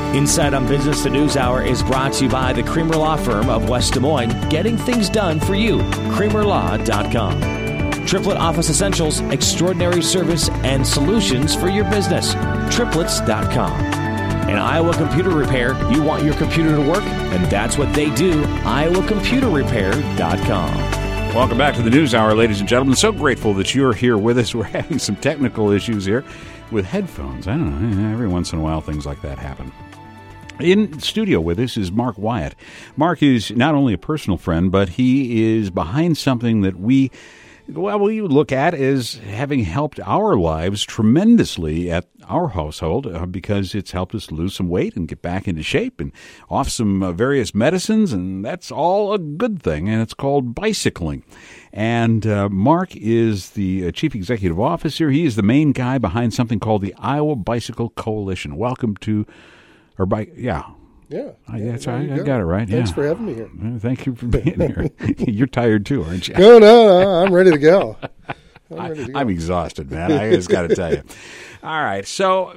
Inside on Business, the News Hour is brought to you by the Creamer Law Firm of West Des Moines, getting things done for you. CreamerLaw.com. Triplet Office Essentials, extraordinary service and solutions for your business. Triplets.com. And Iowa Computer Repair, you want your computer to work, and that's what they do. IowaComputerRepair.com. Welcome back to the News Hour, ladies and gentlemen. So grateful that you're here with us. We're having some technical issues here with headphones. I don't know, every once in a while things like that happen. In studio with us is Mark Wyatt. Mark is not only a personal friend, but he is behind something that we look at as having helped our lives tremendously at our household because it's helped us lose some weight and get back into shape and off some various medicines, and that's all a good thing, and it's called bicycling. And Mark is the chief executive officer. He is the main guy behind something called the Iowa Bicycle Coalition. Welcome to... Yeah. That's right. I got it right. Thanks for having me here. Thank you for being here. You're tired too, aren't you? No, I'm ready to go. I'm exhausted, man. I just got to tell you. All right. So,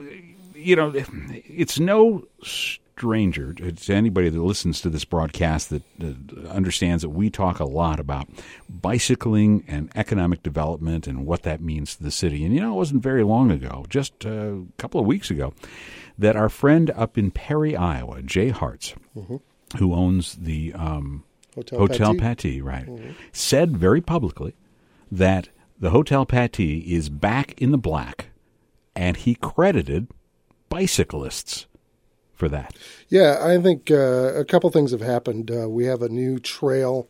it's no stranger to anybody that listens to this broadcast that understands that we talk a lot about bicycling and economic development and what that means to the city. And, it wasn't very long ago, just a couple of weeks ago, that our friend up in Perry, Iowa, Jay Hartz, who owns the Hotel Pattee, right, said very publicly that the Hotel Pattee is back in the black, and he credited bicyclists for that. Yeah, I think a couple things have happened. We have a new trail.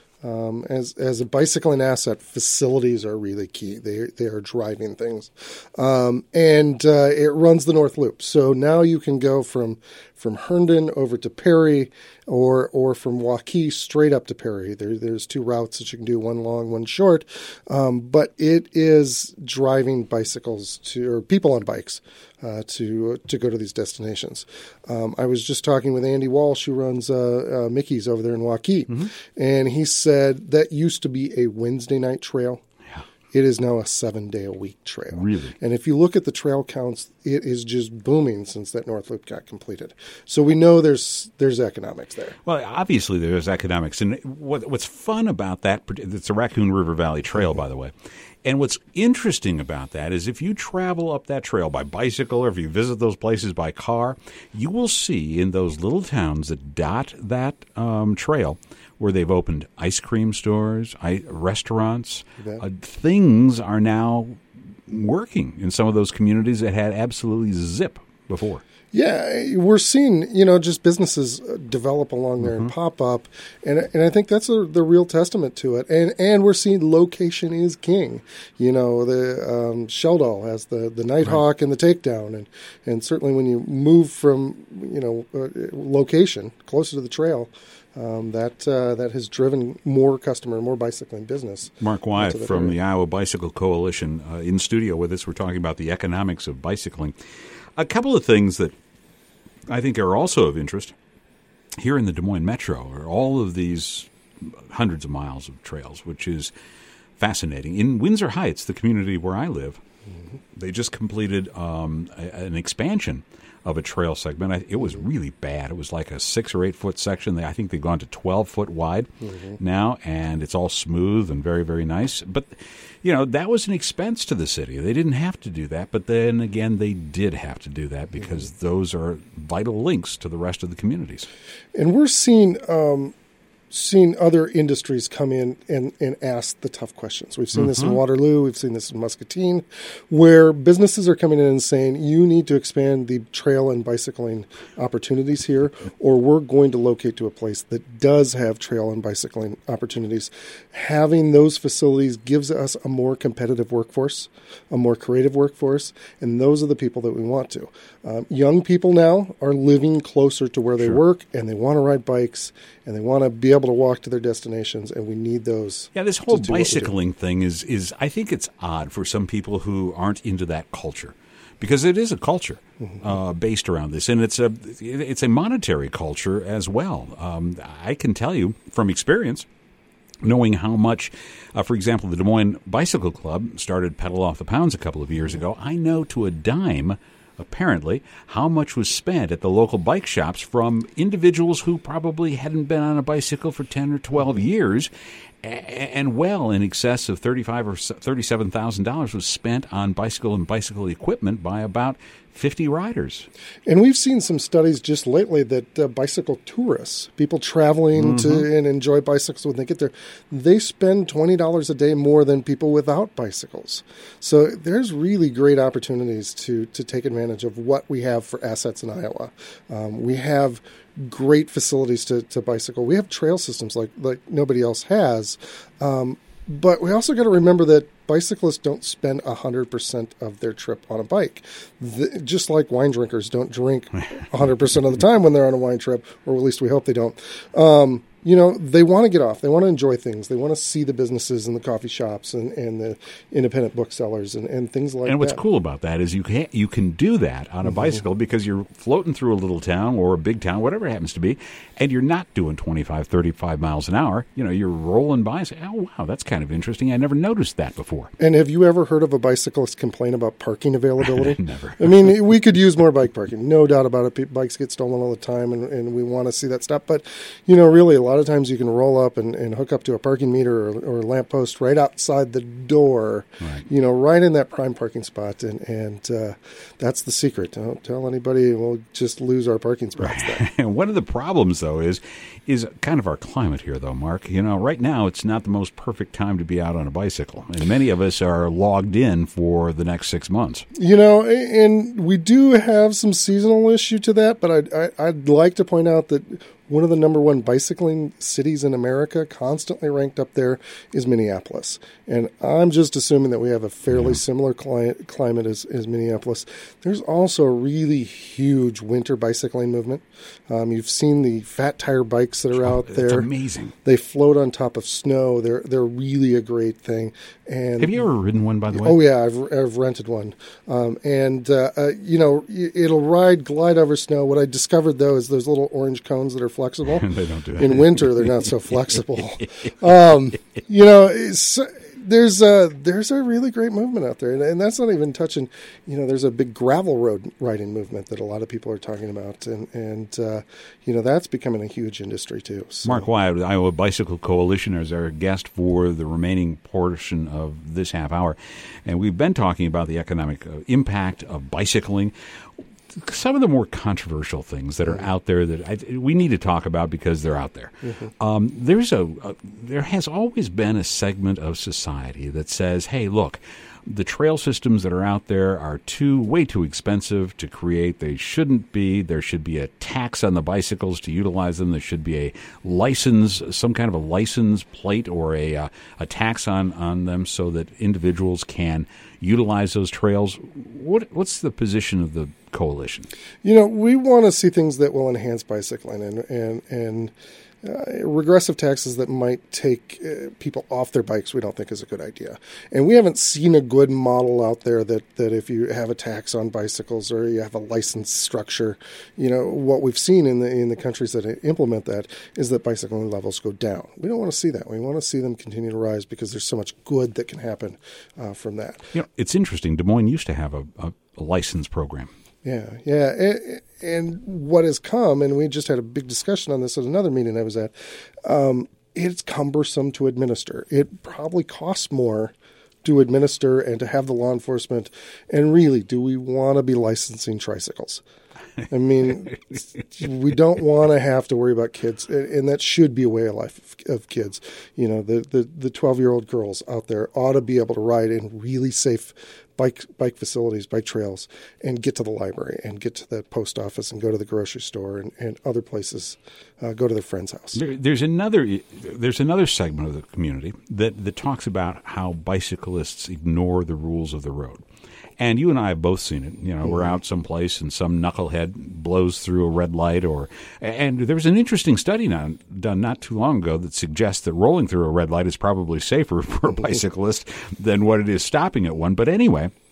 As a bicycling asset, facilities are really key. They are driving things, and it runs the North Loop. So now you can go from Herndon over to Perry, or from Waukee straight up to Perry. There's two routes that you can do, one long, one short. But it is driving bicycles or people on bikes to go to these destinations. I was just talking with Andy Walsh, who runs Mickey's over there in Waukee, and he said that used to be a Wednesday night trail. It is now a 7-day-a-week trail. Really? And if you look at the trail counts, it is just booming since that North Loop got completed. So we know there's economics there. Well, obviously there's economics. And what's fun about that, it's a Raccoon River Valley Trail, by the way. And what's interesting about that is if you travel up that trail by bicycle or if you visit those places by car, you will see in those little towns that dot that trail where they've opened ice cream stores, restaurants. Things are now working in some of those communities that had absolutely zip before. Yeah, we're seeing, just businesses develop along there and pop up. And I think that's the real testament to it. And we're seeing location is king. The Sheldall has the Nighthawk and the Takedown. And certainly when you move from, location closer to the trail, that has driven more bicycling business. Mark Wyatt from the Iowa Bicycle Coalition in studio with us. We're talking about the economics of bicycling. A couple of things that I think are also of interest here in the Des Moines Metro are all of these hundreds of miles of trails, which is fascinating. In Windsor Heights, the community where I live, they just completed an expansion of a trail segment. It was really bad. It was like a 6 or 8 foot section. I think they've gone to 12 foot wide now, and it's all smooth and very, very nice. But, that was an expense to the city. They didn't have to do that, but then again, they did have to do that because those are vital links to the rest of the communities. And we're seeing other industries come in and ask the tough questions. We've seen this in Waterloo. We've seen this in Muscatine, where businesses are coming in and saying, you need to expand the trail and bicycling opportunities here, or we're going to locate to a place that does have trail and bicycling opportunities. Having those facilities gives us a more competitive workforce, a more creative workforce, and those are the people that we want to. Young people now are living closer to where they work, and they want to ride bikes, and they want to be able to walk to their destinations, and we need those. Yeah, this whole bicycling thing is I think it's odd for some people who aren't into that culture, because it is a culture based around this, and it's a monetary culture as well. I can tell you from experience, knowing how much, for example, the Des Moines Bicycle Club started Pedal Off the Pounds a couple of years ago. I know to a dime apparently, how much was spent at the local bike shops from individuals who probably hadn't been on a bicycle for 10 or 12 years, and well in excess of $35,000 or $37,000 was spent on bicycle and bicycle equipment by about 50 riders. And we've seen some studies just lately that bicycle tourists, people traveling to and enjoy bicycles when they get there, they spend $20 a day more than people without bicycles. So there's really great opportunities to take advantage of what we have for assets in Iowa. We have great facilities to bicycle. We have trail systems like nobody else has. But we also got to remember that bicyclists don't spend 100% of their trip on a bike. Just like wine drinkers don't drink 100% of the time when they're on a wine trip, or at least we hope they don't. They want to get off. They want to enjoy things. They want to see the businesses and the coffee shops and the independent booksellers and things like that. And what's cool about that is you can do that on a bicycle because you're floating through a little town or a big town, whatever it happens to be, and you're not doing 25, 35 miles an hour. You're rolling by and say, oh, wow, that's kind of interesting. I never noticed that before. And have you ever heard of a bicyclist complain about parking availability? Never. I mean, we could use more bike parking. No doubt about it. Bikes get stolen all the time, and we want to see that stop. But, really, a lot of times you can roll up and hook up to a parking meter or a lamppost right outside the door, right. Right in that prime parking spot. And that's the secret. Don't tell anybody. We'll just lose our parking spots there. And one of the problems, though, is kind of our climate here, though, Mark. Right now it's not the most perfect time to be out on a bicycle. And many of us are logged in for the next 6 months. And we do have some seasonal issue to that, but I'd like to point out that one of the number one bicycling cities in America, constantly ranked up there, is Minneapolis. And I'm just assuming that we have a fairly similar climate as Minneapolis. There's also a really huge winter bicycling movement. You've seen the fat tire bikes that are out there. It's amazing. They float on top of snow. They're really a great thing. And have you ever ridden one, by the way? Oh yeah, I've rented one. It'll glide over snow. What I discovered though is those little orange cones that are flexible. They don't do that. In winter, they're not so flexible. There's a really great movement out there, and that's not even touching. There's a big gravel road riding movement that a lot of people are talking about, and that's becoming a huge industry too. So. Mark Wyatt, the Iowa Bicycle Coalition, is our guest for the remaining portion of this half hour, and we've been talking about the economic impact of bicycling. Some of the more controversial things that are out there that we need to talk about because they're out there. There has always been a segment of society that says, hey, look, the trail systems that are out there are way too expensive to create. They shouldn't be. There should be a tax on the bicycles to utilize them. There should be a license, some kind of a license plate or a tax on them so that individuals can utilize those trails. What's the position of the coalition? We want to see things that will enhance bicycling and regressive taxes that might take people off their bikes we don't think is a good idea. And we haven't seen a good model out there that if you have a tax on bicycles or you have a license structure, what we've seen in the countries that implement that is that bicycling levels go down. We don't want to see that. We want to see them continue to rise because there's so much good that can happen from that. It's interesting. Des Moines used to have a license program. Yeah. And what has come, and we just had a big discussion on this at another meeting I was at, it's cumbersome to administer. It probably costs more to administer and to have the law enforcement. And really, do we want to be licensing tricycles? I mean, we don't want to have to worry about kids, and that should be a way of life of kids. The 12-year-old girls out there ought to be able to ride in really safe bike facilities, bike trails, and get to the library and get to the post office and go to the grocery store and other places, go to their friend's house. There's another segment of the community that talks about how bicyclists ignore the rules of the road. And you and I have both seen it. We're out someplace and some knucklehead blows through a red light. And there was an interesting study done not too long ago that suggests that rolling through a red light is probably safer for a bicyclist than what it is stopping at one. But anyway,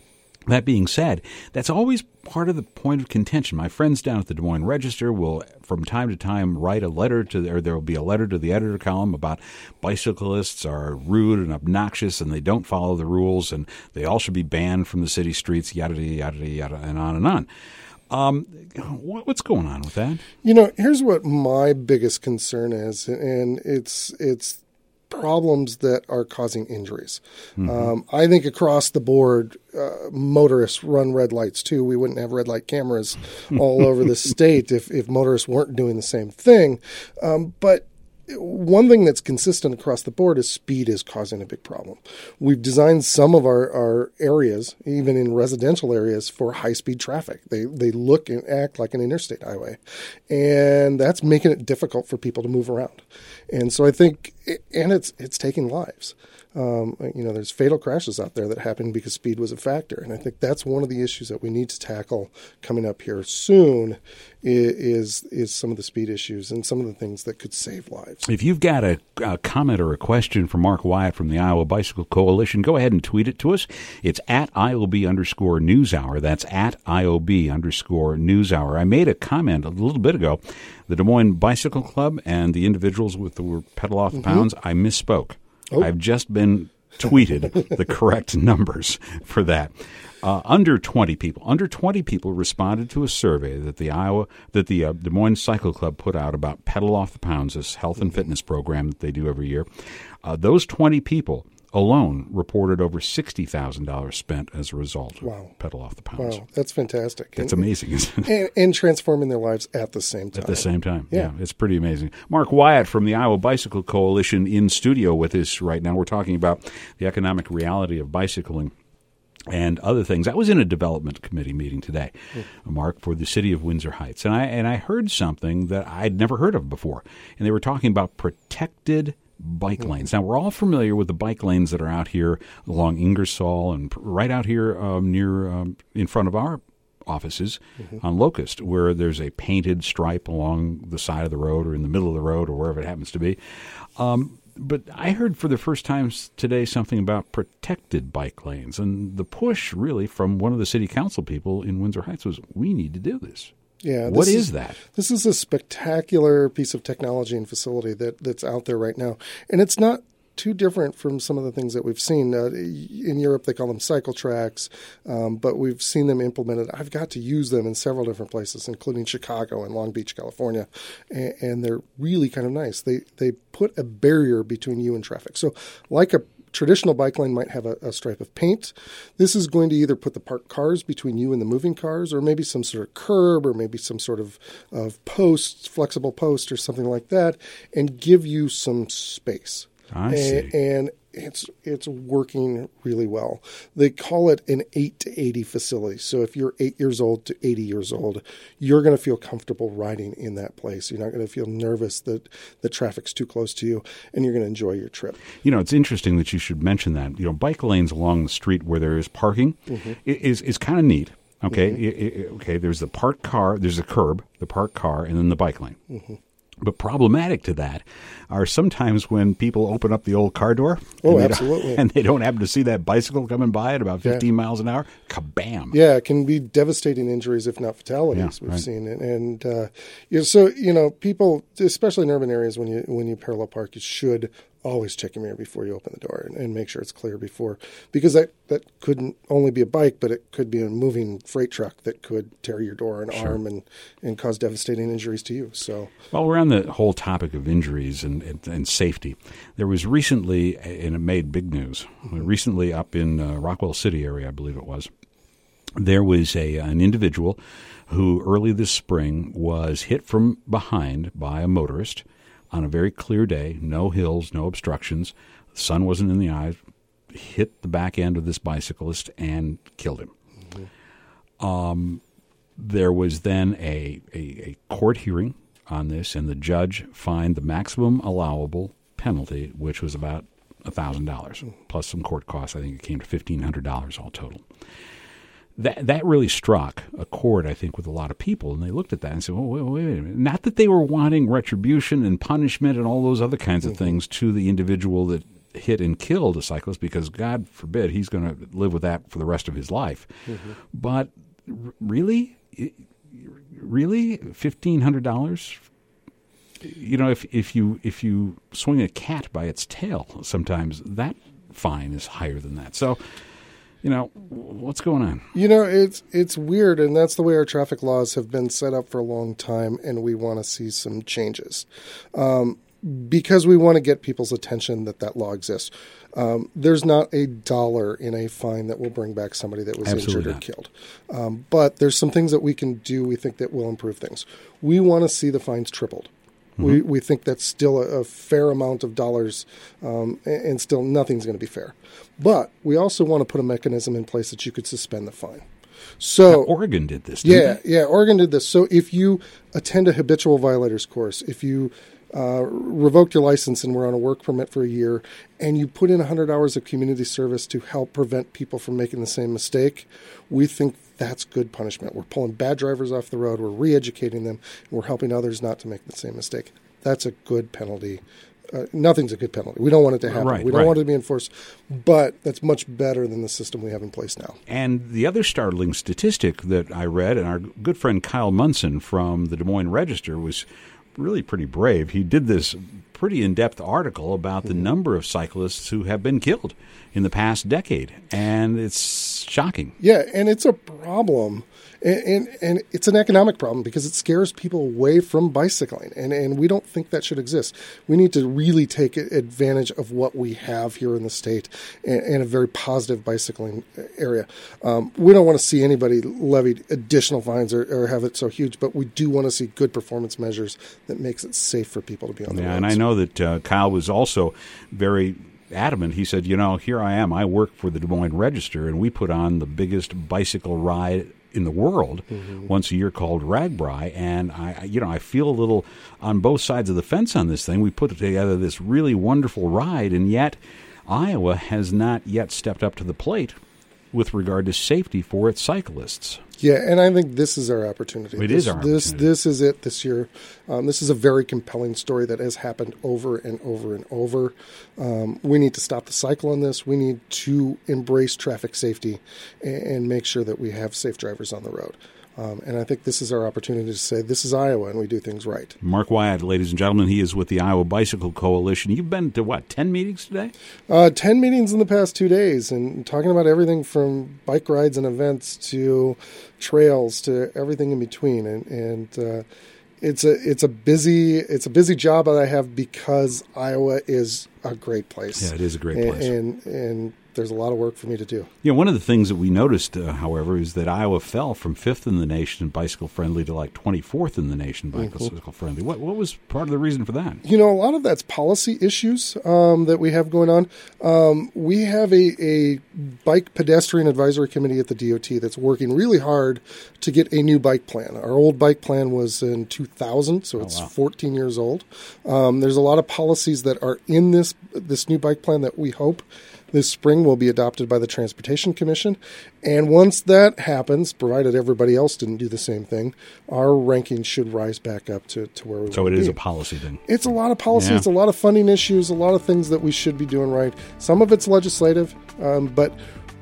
That being said, that's always part of the point of contention. My friends down at the Des Moines Register will, from time to time, write a letter or there will be a letter to the editor column about bicyclists are rude and obnoxious and they don't follow the rules and they all should be banned from the city streets, yada, yada, yada, and on and on. What's going on with that? Here's what my biggest concern is, and it's problems that are causing injuries. I think across the board, motorists run red lights too. We wouldn't have red light cameras all over the state if motorists weren't doing the same thing. But one thing that's consistent across the board is speed is causing a big problem. We've designed some of our areas, even in residential areas, for high-speed traffic. They look and act like an interstate highway, and that's making it difficult for people to move around. And so I think, and it's taking lives. There's fatal crashes out there that happen because speed was a factor. And I think that's one of the issues that we need to tackle coming up here soon is some of the speed issues and some of the things that could save lives. If you've got a comment or a question for Mark Wyatt from the Iowa Bicycle Coalition, go ahead and tweet it to us. It's at IOB_NewsHour. That's at IOB_NewsHour. I made a comment a little bit ago. The Des Moines Bicycle Club and the individuals with the word pedal off the pounds, I misspoke. Oh. I've just been tweeted the correct numbers for that. Under 20 people responded to a survey that the Des Moines Cycle Club put out about Pedal Off the Pounds, this health and fitness program that they do every year. Those 20 people alone reported over $60,000 spent as a result of Pedal Off the Pounds. Wow, that's fantastic. That's amazing, isn't it? And transforming their lives at the same time. At the same time, yeah. It's pretty amazing. Mark Wyatt from the Iowa Bicycle Coalition in studio with us right now. We're talking about the economic reality of bicycling and other things. I was in a development committee meeting today, Mark, for the city of Windsor Heights, and I heard something that I'd never heard of before, and they were talking about protected bike lanes. Now, we're all familiar with the bike lanes that are out here along Ingersoll and right out here near in front of our offices on Locust, where there's a painted stripe along the side of the road or in the middle of the road or wherever it happens to be. But I heard for the first time today something about protected bike lanes, and the push really from one of the city council people in Windsor Heights was, we need to do this. Yeah, what is that? This is a spectacular piece of technology and facility that's out there right now. And it's not too different from some of the things that we've seen. In Europe, they call them cycle tracks, but we've seen them implemented. I've got to use them in several different places, including Chicago and Long Beach, California, and they're really kind of nice. They put a barrier between you and traffic. So like a traditional bike lane might have a stripe of paint. This is going to either put the parked cars between you and the moving cars, or maybe some sort of curb, or maybe some sort of post, flexible post or something like that, and give you some space. I see. And it's working really well. They call it an 8 to 80 facility. So if you're 8 years old to 80 years old, you're going to feel comfortable riding in that place. You're not going to feel nervous that the traffic's too close to you, and you're going to enjoy your trip. It's interesting that you should mention that. Bike lanes along the street where there is parking is kind of neat. Okay, okay. There's the parked car, there's a curb, the parked car, and then the bike lane. But problematic to that are sometimes when people open up the old car door. Oh, absolutely. And they don't happen to see that bicycle coming by at about 15 miles an hour. Kabam. Yeah, it can be devastating injuries, if not fatalities, we've seen. And so, people, especially in urban areas, when you parallel park, you should always check your mirror before you open the door and make sure it's clear before, because that couldn't only be a bike, but it could be a moving freight truck that could tear your door and arm and cause devastating injuries to you. So, while we're on the whole topic of injuries and safety, there was recently, and it made big news, recently up in Rockwell City area, I believe it was, there was an individual who early this spring was hit from behind by a motorist on a very clear day, no hills, no obstructions. The sun wasn't in the eyes, hit the back end of this bicyclist and killed him. There was then a court hearing on this, and the judge fined the maximum allowable penalty, which was about $1,000, plus some court costs. I think it came to $1,500 all total. That really struck a chord, I think, with a lot of people. And they looked at that and said, oh, wait a minute. Not that they were wanting retribution and punishment and all those other kinds of things to the individual that hit and killed a cyclist because, God forbid, he's going to live with that for the rest of his life. Mm-hmm. But really, $1,500? You know, if you swing a cat by its tail, sometimes that fine is higher than that. So, you know, what's going on? You know, it's weird, and that's the way our traffic laws have been set up for a long time, and we want to see some changes. Because we want to get people's attention that law exists. There's not $1 in a fine that will bring back somebody that was Absolutely injured or killed. But there's some things that we can do, we think, that will improve things. We want to see the fines tripled. Mm-hmm. We think that's still a fair amount of dollars, and still nothing's going to be fair. But we also want to put a mechanism in place that you could suspend the fine. So now, Oregon did this, didn't they? Yeah, Oregon did this. So if you attend a habitual violators course, if you revoked your license and were on a work permit for a year, and you put in 100 hours of community service to help prevent people from making the same mistake, we think that's good punishment. We're pulling bad drivers off the road, we're re-educating them, and we're helping others not to make the same mistake. That's a good penalty. Nothing's a good penalty. We don't want it to happen. We don't want it to be enforced, but that's much better than the system we have in place now. And the other startling statistic that I read, and our good friend Kyle Munson from the Des Moines Register was really pretty brave. He did this pretty in-depth article about the number of cyclists who have been killed in the past decade, and it's shocking. Yeah, and it's a problem, and it's an economic problem because it scares people away from bicycling, and we don't think that should exist. We need to really take advantage of what we have here in the state and a very positive bicycling area. We don't want to see anybody levied additional fines or have it so huge, but we do want to see good performance measures that makes it safe for people to be on the roads. And I know that Kyle was also very adamant. He said, you know, here I am. I work for the Des Moines Register, and we put on the biggest bicycle ride in the world once a year called RAGBRAI, and I feel a little on both sides of the fence on this thing. We put together this really wonderful ride, and yet Iowa has not yet stepped up to the plate with regard to safety for its cyclists. Yeah, and I think this is our opportunity. Is our opportunity. This is it this year. This is a very compelling story that has happened over and over and over. We need to stop the cycle on this. We need to embrace traffic safety and make sure that we have safe drivers on the road. And I think this is our opportunity to say this is Iowa and we do things right. Mark Wyatt, ladies and gentlemen, he is with the Iowa Bicycle Coalition. You've been to, 10 meetings today? 10 meetings in the past 2 days, and talking about everything from bike rides and events to trails to everything in between. And it's a busy job that I have because Iowa is a great place. Yeah, it is a great place. And there's a lot of work for me to do. Yeah, one of the things that we noticed, however, is that Iowa fell from 5th in the nation bicycle friendly to like 24th in the nation bicycle friendly. What was part of the reason for that? You know, a lot of that's policy issues that we have going on. We have a bike pedestrian advisory committee at the DOT that's working really hard to get a new bike plan. Our old bike plan was in 2000, so it's 14 years old. There's a lot of policies that are in this new bike plan that we hope this spring will be adopted by the Transportation Commission. And once that happens, provided everybody else didn't do the same thing, our rankings should rise back up to where we want to be. So it is a policy thing. It's a lot of policy. Yeah. It's a lot of funding issues, a lot of things that we should be doing right. Some of it's legislative, but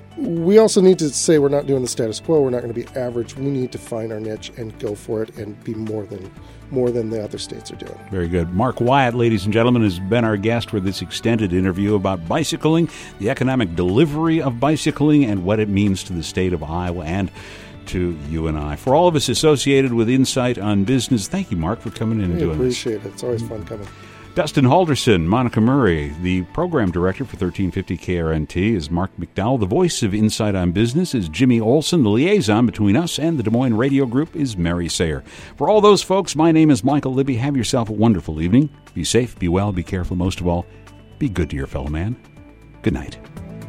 we also need to say we're not doing the status quo. We're not going to be average. We need to find our niche and go for it and be more than the other states are doing. Very good. Mark Wyatt, ladies and gentlemen, has been our guest for this extended interview about bicycling, the economic delivery of bicycling, and what it means to the state of Iowa and to you and I. For all of us associated with Insight on Business, thank you, Mark, for coming in and doing this. I appreciate it. It's always fun coming. Dustin Halderson, Monica Murray, the program director for 1350 KRNT is Mark McDowell. The voice of Insight on Business is Jimmy Olson. The liaison between us and the Des Moines Radio Group is Mary Sayer. For all those folks, my name is Michael Libby. Have yourself a wonderful evening. Be safe, be well, be careful. Most of all, be good to your fellow man. Good night.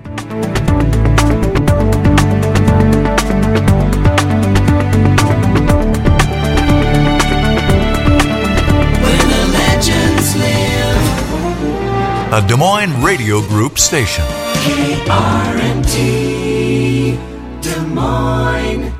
A Des Moines Radio Group station. KRNT, Des Moines.